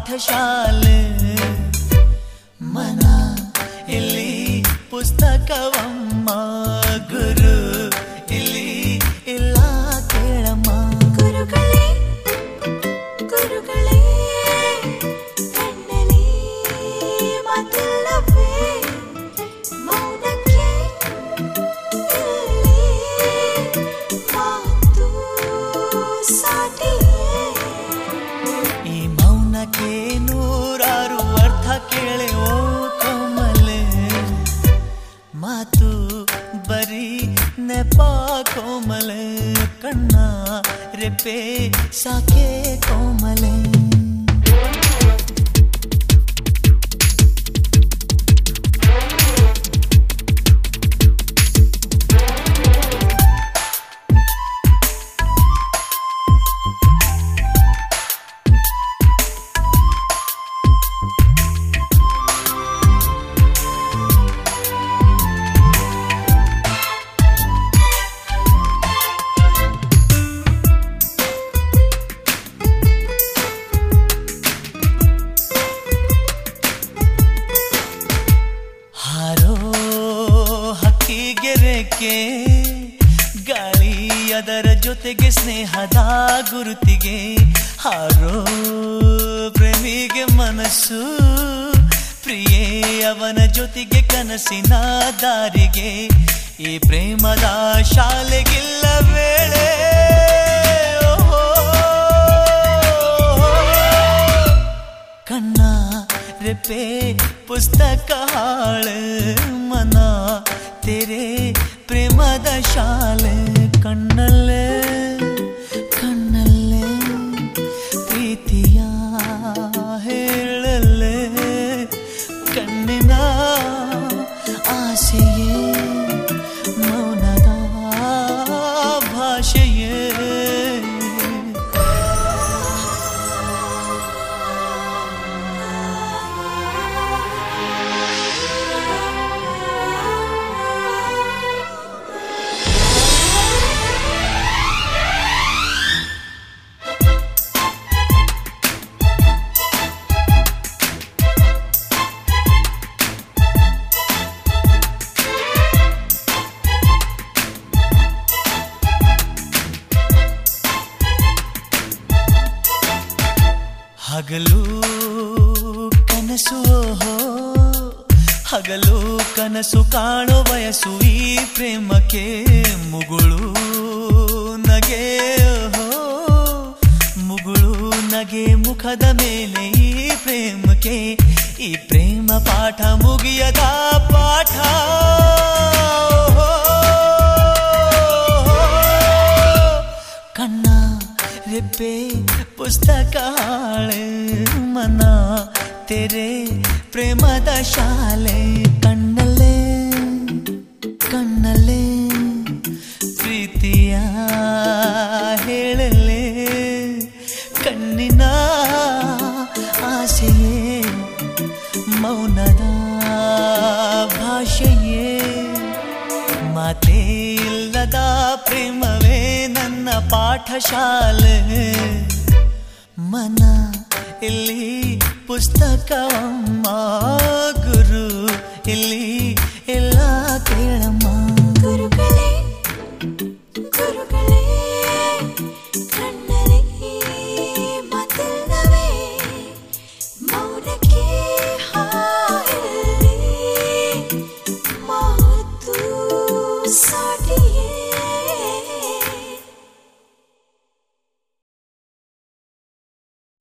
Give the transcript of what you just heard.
ಪಾಠಶಾಲೆ ಮನ ಇಲ್ಲಿ ಪುಸ್ತಕವಮ್ಮ ಗುರು ಇಲ್ಲಿ ಇಲ್ಲ ಕೇಳಮ್ಮ ಗುರುಗಳೇ ಗುರುಗಳೇ ಕಣ್ಣಲ್ಲಿ ಮಾತಿಲ್ಲವೇ ಮೌನಕ್ಕೆ ಇಲ್ಲಿ ಮಾತು ಸಾಟಿಯೇ ಈ ಮೌನಕ್ಕೆ ನೂರಾರು ಅರ್ಥ ಕೇಳೆ ಓ ಕೋಮಲೆ ಮಾತು ಬರೀ ನೆಪ ಕೋಮಲೆ ಕಣ್ಣ ರೆಪ್ಪೆ ಸಾಕೆ ಕೋಮಲೆ ಗಾಳಿ ಅದರ ಜೊತೆಗೆ ಸ್ನೇಹದ ಗುರುತಿಗೆ ಹಾರೋ ಪ್ರೇಮಿಗೆ ಮನಸ್ಸು ಪ್ರಿಯೇ ಅವನ ಜೊತೆಗೆ ಕನಸಿನ ದಾರಿಗೆ ಈ ಪ್ರೇಮದ ಶಾಲೆಗಿಲ್ಲ ವೇಳೆ ಕಣ್ಣ ರೆಪ್ಪೆ ಪುಸ್ತಕ ಹಾಳು ಮನ ತೆರೆ ಪ್ರೇಮದ ಶಾಲೆ ಕಣ್ಣಲ್ಲೇ ಕಣ್ಣಲ್ಲೇ ಪ್ರೀತಿಯ ಹೇಳಲ್ಲೇ ಕಣ್ಣಿನ ಆಸೆಯೇ ಮೌನದ ಭಾಷೆಯೇ ಹಗಲು ಕನಸು ಹಗಲು ಕನಸು ಕಾಣೋ ಬಯಸು ಈ ಪ್ರೇಮಕ್ಕೆ ಮುಗುಳು ನಗೆ ಮುಗುಳು ನಗೆ ಮುಖದ ಮೇಲೆ ಈ ಪ್ರೇಮಕ್ಕೆ ಈ ಪ್ರೇಮ ಪಾಠ ಮುಗಿಯದ ಪಾಠ ಕಣ್ಣ ರೆಪ್ಪೆ ಪುಸ್ತಕ ಹಾಳೆ ಮನ ತೆರೆ ಪ್ರೇಮದ ಶಾಲೆ ಕಣ್ಣಲ್ಲೇ ಕಣ್ಣಲ್ಲೇ ಪ್ರೀತಿಯ ಹೇಳಲೇ ಕಣ್ಣಿನ ಆಸೆಯೇ ಮೌನದ ಭಾಷೆಯೇ ಮಾತೇ ಇಲ್ಲದ ಪ್ರೇಮವೇ ನನ್ನ ಪಾಠಶಾಲೆ ಮನ ಇಲ್ಲಿ ಪುಸ್ತಕವಮ್ಮ ಗುರು ಇಲ್ಲಿ